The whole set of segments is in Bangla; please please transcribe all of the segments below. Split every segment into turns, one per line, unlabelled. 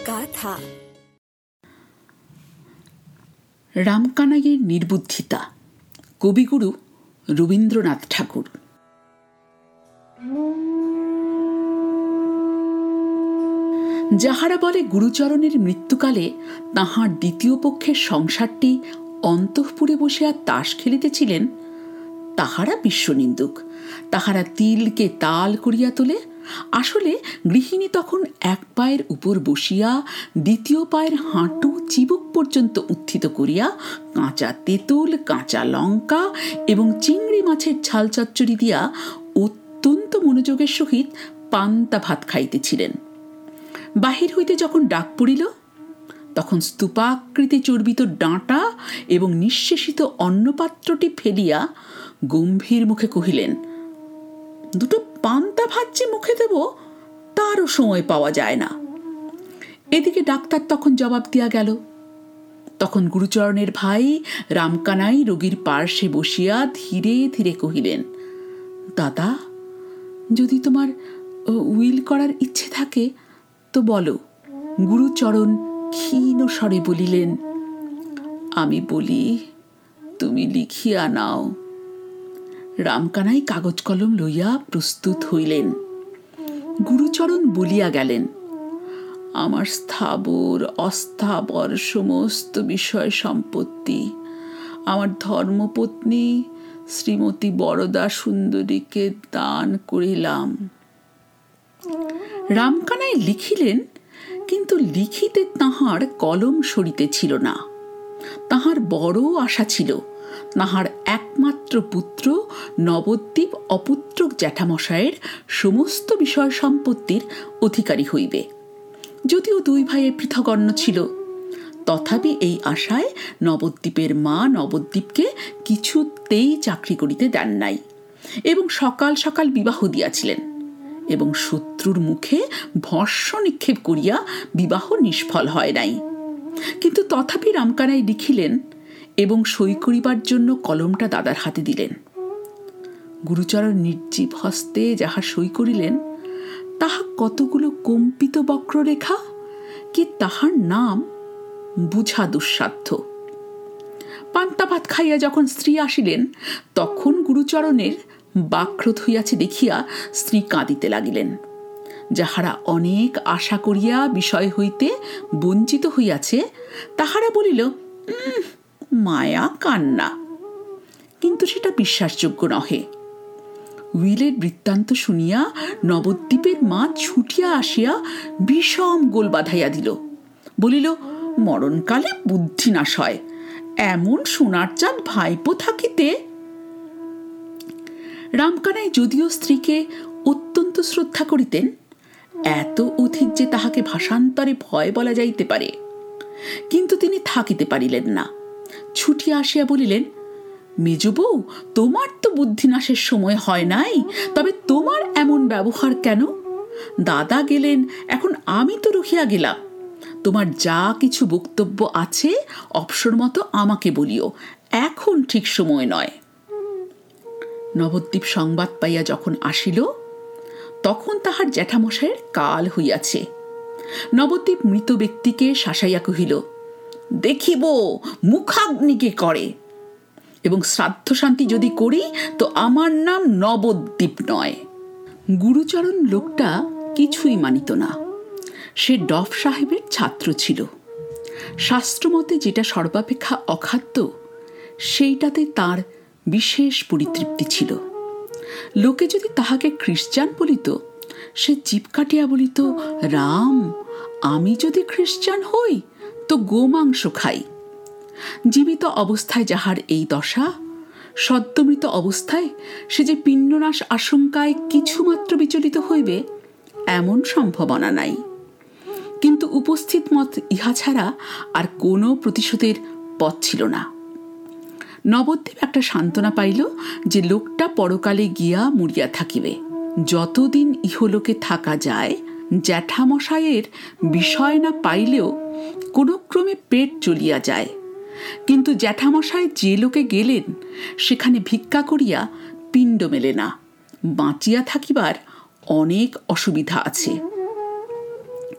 গাথা।
রামকানাইয়ের নির্বুদ্ধিতা, কবিগুরু রবীন্দ্রনাথ ঠাকুর। যাহারা বলে গুরুচরণের মৃত্যুকালে তাহার দ্বিতীয় পক্ষের সংসারটি অন্তঃপুরে বসিয়া তাস খেলিতেছিলেন, তাহারা বিশ্বনিন্দুক। তাহারা তিলকে তাল করিয়া তোলে। আসলে গৃহিণী তখন এক পায়ের উপর বসিয়া দ্বিতীয় পায়ের হাঁটু চিবুক পর্যন্ত উত্থিত করিয়া কাঁচা তেঁতুল, কাঁচা লঙ্কা এবং চিংড়ি মাছের ঝাল চচ্চড়ি দিয়া অত্যন্ত মনোযোগের সহিত পান্তা ভাত খাইতেছিলেন। বাহির হইতে যখন ডাক পড়িল, তখন স্তূপাকৃতি চর্বিত ডাঁটা এবং নিঃশেষিত অন্নপাত্রটি ফেলিয়া গম্ভীর মুখে কহিলেন, দুটো পান্তা ভাত যে মুখে দেব তারও সময় পাওয়া যায় না। এদিকে ডাক্তার তখন জবাব দিয়া গেল। তখন গুরুচরণের ভাই রামকানাই রোগীর পার্শ্বে বসিয়া ধীরে ধীরে কহিলেন, দাদা, যদি তোমার উইল করার ইচ্ছে থাকে তো বলো। গুরুচরণ ক্ষীণ স্বরে বলিলেন, আমি বলি, তুমি লিখিয়া নাও। রামকানাই কাগজ কলম লইয়া প্রস্তুত হইলেন। গুরুচরণ বলিয়া গেলেন, আমার স্থাবর অস্থাবর সমস্ত বিষয় সম্পত্তি আমার ধর্মপত্নী শ্রীমতী বরদা সুন্দরীকে দান করিলাম। রামকানাই লিখিলেন, কিন্তু লিখিতে তাহার কলম সরিতেছিল না। তাহার বড় আশা ছিল তাহার একমাত্র পুত্র নবদ্বীপ অপুত্রক জ্যাঠামশায়ের সমস্ত বিষয় সম্পত্তির অধিকারী হইবে। যদিও দুই ভাইয়ের পৃথক অন্ন ছিল, তথাপি এই আশায় নবদ্বীপের মা নবদ্বীপকে কিছুতেই চাকরি করিতে দেন নাই এবং সকাল সকাল বিবাহ দিয়াছিলেন এবং শত্রুর মুখে ভস্ম নিক্ষেপ করিয়া বিবাহ নিষ্ফল হয় নাই। কিন্তু তথাপি রামকানাই লিখিলেন এবং সই করিবার জন্য কলমটা দাদার হাতে দিলেন। গুরুচরণ নির্জীব হস্তে যাহা সই করিলেন, তাহা কতগুলো কম্পিত বক্ররেখা, কি তাহার নাম বুঝা দুঃসাধ্য। পান্তা ভাত খাইয়া যখন স্ত্রী আসিলেন, তখন গুরুচরণের বাক্রোধ হইয়াছে দেখিয়া স্ত্রী কাঁদিতে লাগিলেন। যাহারা অনেক আশা করিয়া বিষয় হইতে বঞ্চিত হইয়াছে, তাহারা বলিল, মায়া কান্না। কিন্তু সেটা বিশ্বাসযোগ্য নহে। উইলের বৃত্তান্ত শুনিয়া নবদ্বীপের মা ছুটিয়া আসিয়া বিষম গোল বাঁধাইয়া দিল। বলিল, মরণকালে বুদ্ধি নাশ হয়, এমন সোনার চাঁদ ভাইপো থাকিতে। রামকানাই যদিও স্ত্রীকে অত্যন্ত শ্রদ্ধা করিতেন, এত অধিক যে তাহাকে ভাষান্তরে ভয় বলা যাইতে পারে, কিন্তু তিনি থাকিতে পারিলেন না। ছুটিয়া আসিয়া বলিলেন, মেজবউ, তোমার তো বুদ্ধিনাশের সময় হয় নাই, তবে তোমার এমন ব্যবহার কেন? দাদা গেলেন, এখন আমি তো রহিয়া গেলাম। তোমার যা কিছু বক্তব্য আছে অবসর মতো আমাকে বলিও, এখন ঠিক সময় নয়। নবদ্বীপ সংবাদ পাইয়া যখন আসিল, তখন তাহার জ্যাঠামশায়ের কাল হইয়াছে। নবদ্বীপ মৃত ব্যক্তিকে শাসাইয়া কহিল, দেখিব মুখাগ্নিকে করে, এবং শ্রাদ্ধ শান্তি যদি করি তো আমার নাম নবদ্বীপ নয়। গুরুচরণ লোকটা কিছুই মানিত না। সে ডফ সাহেবের ছাত্র ছিল। শাস্ত্রমতে যেটা সর্বাপেক্ষা অখাদ্য, সেইটাতে তার বিশেষ পরিতৃপ্তি ছিল। লোকে যদি তাহাকে খ্রিস্টান বলিত, সে জিভ কাটিয়া বলিত, রাম, আমি যদি খ্রিস্টান হই তো গোমাংস খাই। জীবিত অবস্থায় যাহার এই দশা, সদ্যমৃত অবস্থায় সে যে পিণ্ডনাশ আশঙ্কায় কিছুমাত্র বিচলিত হইবে, এমন সম্ভাবনা নাই। কিন্তু উপস্থিত মত ইহা ছাড়া আর কোনো প্রতিশোধের পথ ছিল না। নবদ্বীপ একটা সান্ত্বনা পাইল যে লোকটা পরকালে গিয়া মরিয়া থাকিবে। যতদিন ইহলোকে থাকা যায়, জ্যাঠামশায়ের বিষয় না পাইলেও কোনো ক্রমে পেট চলিয়া যায়। কিন্তু জ্যাঠামশাই যে লোকে গেলেন, সেখানে ভিক্ষা করিয়া পিণ্ড মেলে না। বাঁচিয়া থাকিবার অনেক অসুবিধা আছে।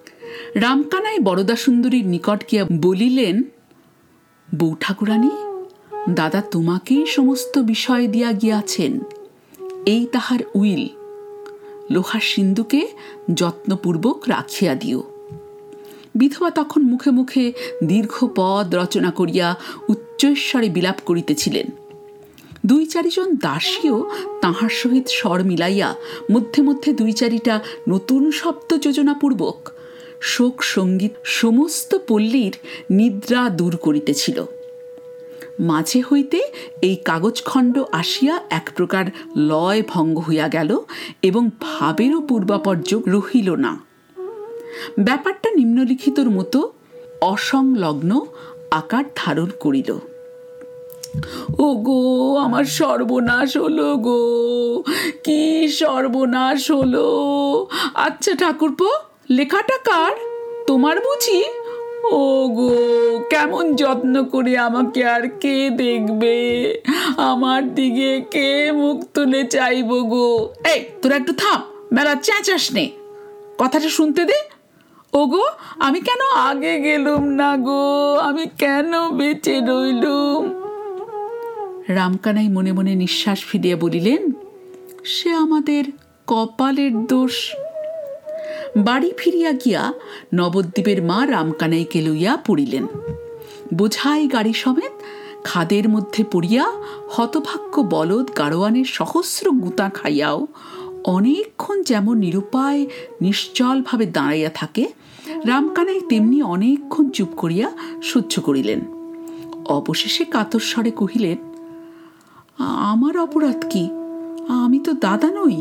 রামকানাই বরদা সুন্দরীর নিকট গিয়া বলিলেন, বউ ঠাকুরানী, দাদা তোমাকেই সমস্ত বিষয় দিয়া গিয়াছেন। এই তাহার উইল, লোহার সিন্ধুকে যত্নপূর্বক রাখিয়া দিও। বিধবা তখন মুখে মুখে দীর্ঘ পদ রচনা করিয়া উচ্চৈঃস্বরে বিলাপ করিতেছিলেন। 2-4 জন দাসীও তাহার সহিত স্বর মিলাইয়া মধ্যে মধ্যে 2-4টা নতুন শব্দ যোজনাপূর্বক শোক সঙ্গীত সমস্ত পল্লীর নিদ্রা দূর করিতেছিল। মাঝে হইতে এই কাগজখণ্ড আসিয়া এক প্রকার লয় ভঙ্গ হইয়া গেল এবং ভাবেরও পূর্বাপর্য রহিল না। ব্যাপারটা নিম্নলিখিতর মতো অসংলগ্ন আকার ধারণ করিল। ও গো, আমার সর্বনাশ হলো গো, কি সর্বনাশ হলো! আচ্ছা ঠাকুরপো, লেখাটা কার? তোমার বুঝি? ও গো, কেমন যত্ন করে আমাকে আর কে দেখবে? আমার দিকে কে মুখ তুলে চাইব গো? এই তোরা একটু থাম, মেলা চেঁচাস নে, কথাটা শুনতে দে। ও গো, আমি কেন আগে গেলুম না গো? আমি কেন বেঁচে রইলুম? রামকানাই মনে মনে নিঃশ্বাস ফিরিয়া বলিলেন, সে আমাদের কপালের দোষ। বাড়ি ফিরিয়া গিয়া নবদ্বীপের মা রামকানাইকে লইয়া পড়িলেন। বোঝাই গাড়ি সমেত খাদের মধ্যে পড়িয়া হতভাগ্য বলদ গাড়োয়ানের সহস্র গুঁতা খাইয়াও অনেকক্ষণ যেমন নিরুপায় নিশ্চলভাবে দাঁড়াইয়া থাকে, রামকানাই তেমনি অনেকক্ষণ চুপ করিয়া সহ্য করিলেন। অবশেষে কাতর স্বরে কহিলেন, আমার অপরাধ কি? আমি তো দাদা নই।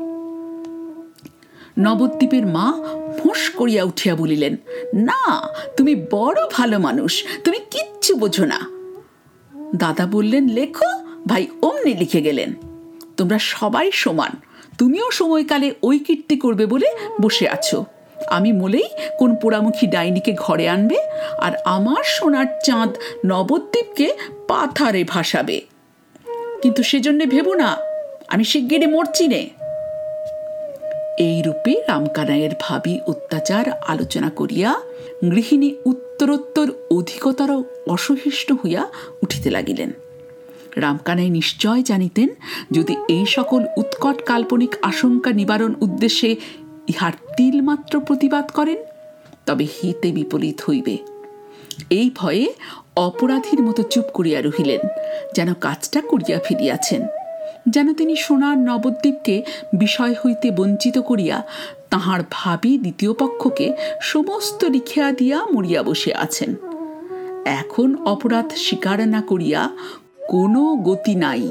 নবদ্বীপের মা ফোঁস করিয়া উঠিয়া বলিলেন, না, তুমি বড় ভালো মানুষ, তুমি কিচ্ছু বোঝো না। দাদা বললেন, লেখো। ভাই অমনি লিখে গেলেন। তোমরা সবাই সমান, তুমিও সময়কালে ওই কীর্তি করবে বলে বসে আছো। আমি বলেই কোন পোড়ামুখী ডাইনিকে ঘরে আনবে আর আমার সোনার চাঁদ নবদ্বীপকে পাথারে ভাসাবে। কিন্তু সেজন্য ভেবো না আমি শিগগিরই মরছি নে। এই রূপে রামকানাইয়ের ভাবী অত্যাচার আলোচনা করিয়া গৃহিণী উত্তরোত্তর অধিকতর অসহিষ্ণু হইয়া উঠিতে লাগিলেন। রামকানাই নিশ্চয় জানিতেন, যদি এই সকল উৎকট কাল্পনিক আশঙ্কা নিবারণ উদ্দেশ্যে ইহার তিলমাত্র প্রতিবাদ করেন, তবে হিতে বিপরীত হইবে। এই ভয়ে অপরাধীর মতো চুপ করিয়া রহিলেন, যেন কাজটা করিয়া ফিরিয়াছেন, যেন তিনি সোনার নবদ্বীপকে বিষয় হইতে বঞ্চিত করিয়া তাহার ভাবী দ্বিতীয় পক্ষকে সমস্ত লিখিয়া দিয়া মরিয়া বসে আছেন। এখন অপরাধ স্বীকার না করিয়া কোনো গতি নাই।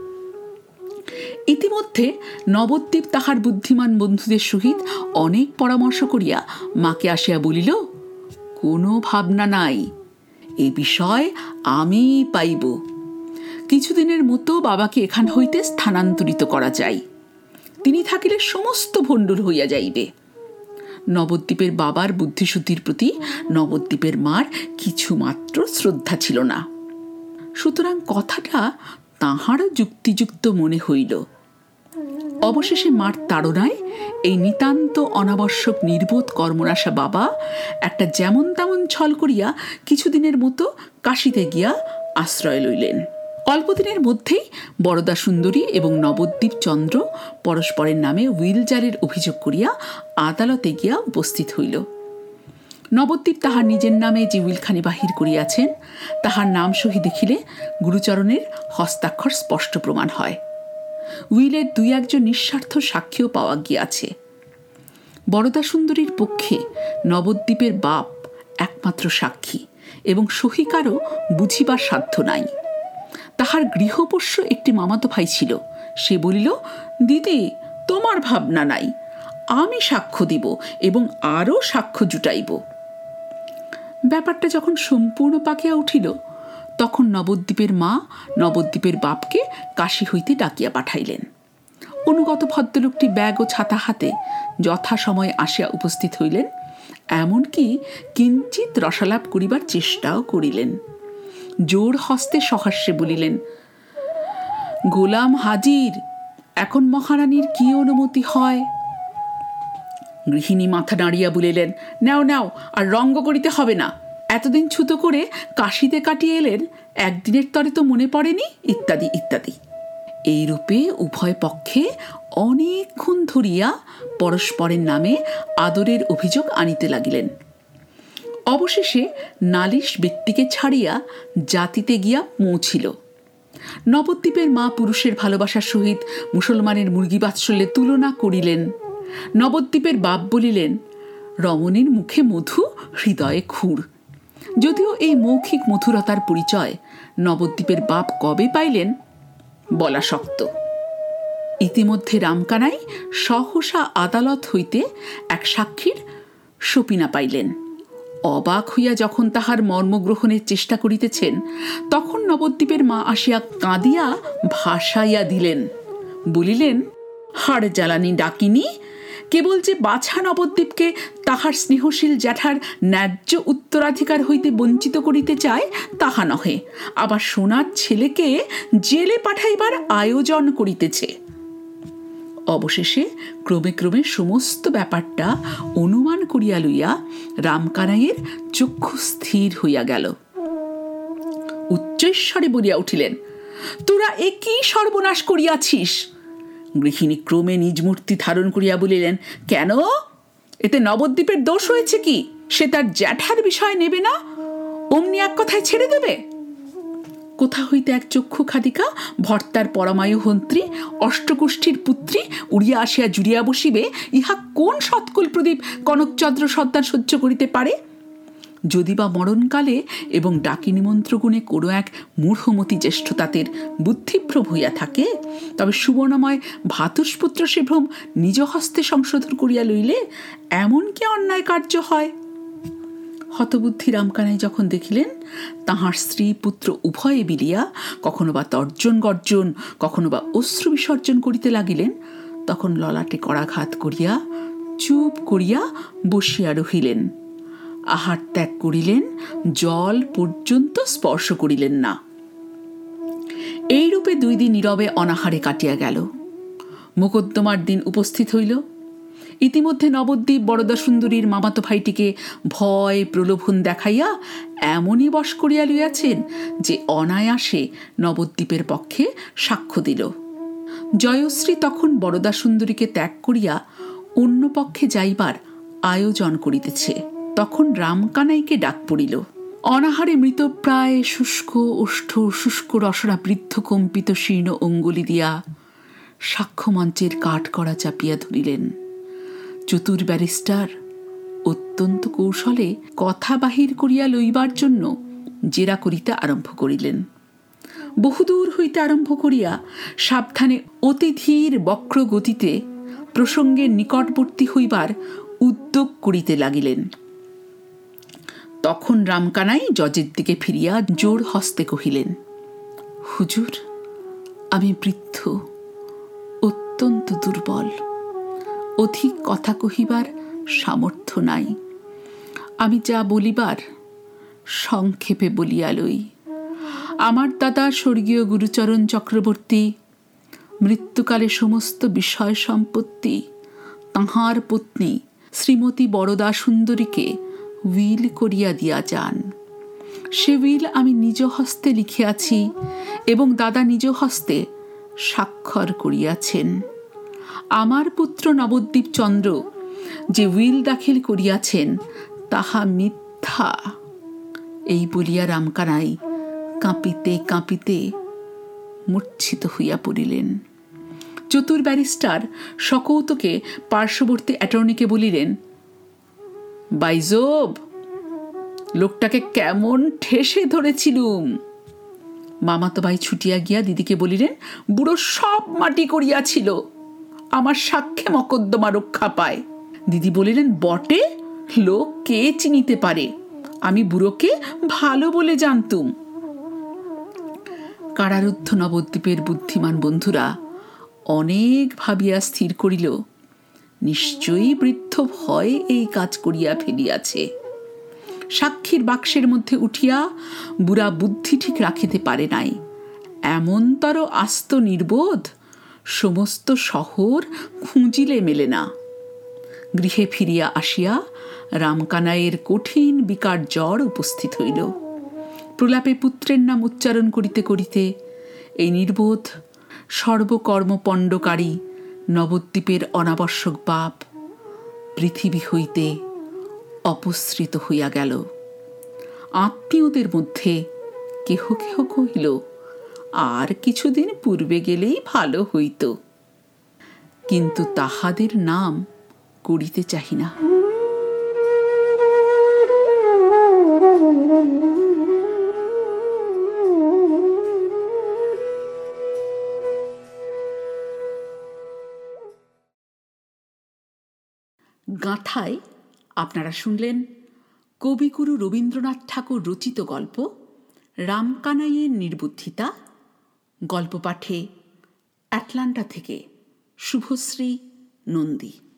ইতিমধ্যে নবদ্বীপ তাহার বুদ্ধিমান বন্ধুদের সহিত অনেক পরামর্শ করিয়া মাকে আসিয়া বলিল, কোনো ভাবনা নাই, এ বিষয় আমি পাইব। কিছুদিনের মতো বাবাকে এখান হইতে স্থানান্তরিত করা যায়, তিনি থাকিলে সমস্ত ভণ্ডুল হইয়া যাইবে। নবদ্বীপের বাবার বুদ্ধিশুদ্ধির প্রতি নবদ্বীপের মার কিছুমাত্র শ্রদ্ধা ছিল না, সুতরাং কথাটা তাহারও যুক্তিযুক্ত মনে হইল। অবশেষে মার তাড়নায় এই নিতান্ত অনাবশ্যক নির্বোধ কর্মনাশা বাবা একটা যেমন তেমন ছল করিয়া কিছুদিনের মতো কাশীতে গিয়া আশ্রয় লইলেন। অল্পদিনের মধ্যেই বরদা সুন্দরী এবং নবদ্বীপ চন্দ্র পরস্পরের নামে উইল জারির অভিযোগ করিয়া আদালতে গিয়া উপস্থিত হইল। নবদ্বীপ তাহার নিজের নামে যে উইলখানি বাহির করিয়াছেন, তাহার নাম সহি দেখিলে গুরুচরণের হস্তাক্ষর স্পষ্ট প্রমাণ হয়। উইলের 2-1 নিঃস্বার্থ সাক্ষীও পাওয়া গিয়াছে। বরদা সুন্দরীর পক্ষে নবদ্বীপের বাপ একমাত্র সাক্ষী এবং সহিকারও বুঝিবার সাধ্য নাই। তাহার গৃহপোষ্য একটি মামাতো ভাই ছিল, সে বলিল, দিদি তোমার ভাবনা নাই, আমি সাক্ষ্য দিব এবং আরও সাক্ষ্য জুটাইব। ব্যাপারটা যখন সম্পূর্ণ পাকিয়া উঠিল, তখন নবদ্বীপের মা নবদ্বীপের বাপকে কাশী হইতে ডাকিয়া পাঠাইলেন। অনুগত ভদ্রলোকটি ব্যাগ ও ছাতা হাতে যথাসময়ে আসিয়া উপস্থিত হইলেন, এমনকি কিঞ্চিত রসালাপ করিবার চেষ্টাও করিলেন। জোর হস্তে সহাস্যে বলিলেন, গোলাম হাজির, এখন মহারানীর কি অনুমতি হয়? গৃহিণী মাথা নাড়িয়া বলিলেন, নাও নাও, আর রঙ্গ করিতে হবে না, এতদিন ছুতো করে কাশিতে কাটিয়ে এলেন, একদিনের তরে তো মনে পড়েনি, ইত্যাদি ইত্যাদি। এইরূপে উভয় পক্ষে অনেকক্ষণ ধরিয়া পরস্পরের নামে আদরের অভিযোগ আনিতে লাগিলেন। অবশেষে নালিশ ব্যক্তিকে ছাড়িয়া জাতিতে গিয়া পৌঁছিল। নবদ্বীপের মা পুরুষের ভালোবাসার সহিত মুসলমানের মুরগি বাৎসল্যে তুলনা করিলেন। নবদ্বীপের বাপ বলিলেন, রমণীর মুখে মধু, হৃদয়ে ক্ষুর। যদিও এই মৌখিক মধুরতার পরিচয় নবদ্বীপের বাপ কবে পাইলেন বলা শক্ত। ইতিমধ্যে রামকানাই সহসা আদালত হইতে এক সাক্ষীর সপিনা পাইলেন। অবাক হইয়া যখন তাহার মর্মগ্রহণের চেষ্টা করিতেছেন, তখন নবদ্বীপের মা আসিয়া কাঁদিয়া ভাসাইয়া দিলেন, বলিলেন, হাড় জ্বালানি ডাকিনি, কেবল যে বাছা নবদ্বীপকে তাহার স্নেহশীল জ্যাঠার ন্যায্য উত্তরাধিকার হইতে বঞ্চিত করিতে চায় তাহা নহে, আবার সোনার ছেলেকে জেলে পাঠাইবার আয়োজন করিতেছে। অবশেষে ক্রমে ক্রমে সমস্ত ব্যাপারটা অনুমান করিয়া লইয়া রামকানাইয়ের চক্ষু স্থির হইয়া গেল। উচ্চৈঃস্বরে বলিয়া উঠিলেন, তোরা এ কি সর্বনাশ করিয়াছিস? গৃহিণী ক্রমে নিজ মূর্তি ধারণ করিয়া বলিলেন, কেন, এতে নবদ্বীপের দোষ হয়েছে কি? সে তার জ্যাঠার বিষয় নেবে না, অমনি এক কথায় ছেড়ে দেবে? কোথা হইতে এক চক্ষু খাদিকা ভর্তার পরমায়ু হন্ত্রী অষ্টকুষ্ঠীর পুত্রী উড়িয়া আসিয়া জুড়িয়া বসিবে, ইহা কোন সৎকুল প্রদীপ কনকচন্দ্র সন্তান সহ্য করিতে পারে? যদি বা মরণকালে এবং ডাকি নিমন্ত্রগুণে কোনো এক মূঢ়মতি জ্যেষ্ঠতাতের বুদ্ধিভ্রম হইয়া থাকে, তবে সুবর্ণময় ভাতুষপুত্র সে ভ্রম নিজ হস্তে সংশোধন করিয়া লইলে এমন কি অন্যায় কার্য হয়? হতবুদ্ধি রামকানাই যখন দেখিলেন তাহার স্ত্রী পুত্র উভয়ে বিলিয়া কখনো বা তর্জন গর্জন, কখনো বা অশ্রু বিসর্জন করিতে লাগিলেন, তখন ললাটে করাঘাত করিয়া চুপ করিয়া বসিয়া রহিলেন। আহার ত্যাগ করিলেন, জল পর্যন্ত স্পর্শ করিলেন না। এইরূপে 2 দিন নীরবে অনাহারে কাটিয়া গেল। মোকদ্দমার দিন উপস্থিত হইল। ইতিমধ্যে নবদ্বীপ বরদা সুন্দরীর মামাতো ভাইটিকে ভয় প্রলোভন দেখাইয়া এমনই বশ করিয়া লইয়াছেন যে অনায়াসে নবদ্বীপের পক্ষে সাক্ষ্য দিল। জয়শ্রী তখন বরদা সুন্দরীকে ত্যাগ করিয়া অন্য পক্ষে যাইবার আয়োজন করিতেছে। তখন রামকানাইকে ডাক পড়িল। অনাহারে মৃতপ্রায় শুষ্ক ওষ্ঠ শুষ্ক রসনা বৃদ্ধ কম্পিত শীর্ণ অঙ্গুলি দিয়া সাক্ষ্যমঞ্চের কাঠ করা চাপিয়া ধরিলেন। চতুর ব্যারিস্টার অত্যন্ত কৌশলে কথা বাহির করিয়া লইবার জন্য জেরা করিতে আরম্ভ করিলেন। বহুদূর হইতে আরম্ভ করিয়া সাবধানে অতি ধীর বক্র গতিতে প্রসঙ্গের নিকটবর্তী হইবার উদ্যোগ করিতে লাগিলেন। তখন রামকানাই জজের দিকে ফিরিয়া জোর হস্তে কহিলেন, হুজুর, আমি বৃদ্ধ, অত্যন্ত দুর্বল, অধিক কথা কহিবার সামর্থ্য নাই। আমি যা বলিবার সংক্ষেপে বলিয়া লই। আমার দাদা স্বর্গীয় গুরুচরণ চক্রবর্তী মৃত্যুকালে সমস্ত বিষয় সম্পত্তি তাঁহার পত্নী শ্রীমতী বরদা সুন্দরীকে উইল করিয়া দিয়া যান। সে উইল আমি নিজ হস্তে লিখিয়াছি এবং দাদা নিজ হস্তে স্বাক্ষর করিয়াছেন। আমার পুত্র নবদ্বীপ চন্দ্র যে উইল দাখিল করিয়াছেন তাহা মিথ্যা। এই বলিয়া রামকানাই কাঁপিতে কাঁপিতে মূর্ছিত হইয়া পড়িলেন। চতুর ব্যারিস্টার সকৌতুকে পার্শ্ববর্তী অ্যাটর্নিকে বলিলেন, বাইজব, লোকটাকে কেমন ঠেসে ধরেছিলুম। মামাতো ভাই ছুটিয়া গিয়া দিদিকে বলিলেন, বুড়ো সব মাটি করিয়াছিল, আমার সাক্ষ্যে মকদ্দমা রক্ষা পায়। দিদি বলিলেন, বটে, লোক কে চিনিতে পারে, আমি বুড়োকে ভালো বলে জানতুম। কারারুদ্ধ নবদ্বীপের বুদ্ধিমান বন্ধুরা অনেক ভাবিয়া স্থির করিল, নিশ্চয়ই বৃদ্ধ ভয় এই কাজ করিয়া ফেলিয়াছে। সাক্ষীর বাক্সের মধ্যে উঠিয়া বুড়া বুদ্ধি ঠিক রাখিতে পারে নাই, এমনতর আস্ত নির্বোধ সমস্ত শহর খুঁজিলে মেলে না। গৃহে ফিরিয়া আসিয়া রামকানাইয়ের কঠিন বিকার জ্বর উপস্থিত হইল। প্রলাপে পুত্রের নাম উচ্চারণ করিতে করিতে এই নির্বোধ সর্বকর্মপণ্ডকারী নবদ্বীপের অনাবশ্যক বাপ পৃথিবী হইতে অপসৃত হইয়া গেল। আত্মীয়দের মধ্যে কেহ কেহ কহিল, আর কিছুদিন পূর্বে গেলেই ভালো হইত, কিন্তু তাহাদের নাম করিতে চাহি না। গাঁথায় আপনারা শুনলেন কবিগুরু রবীন্দ্রনাথ ঠাকুর রচিত গল্প রামকানাইয়ের নির্বুদ্ধিতা। গল্প পাঠে অ্যাটলান্টা থেকে শুভশ্রী নন্দী।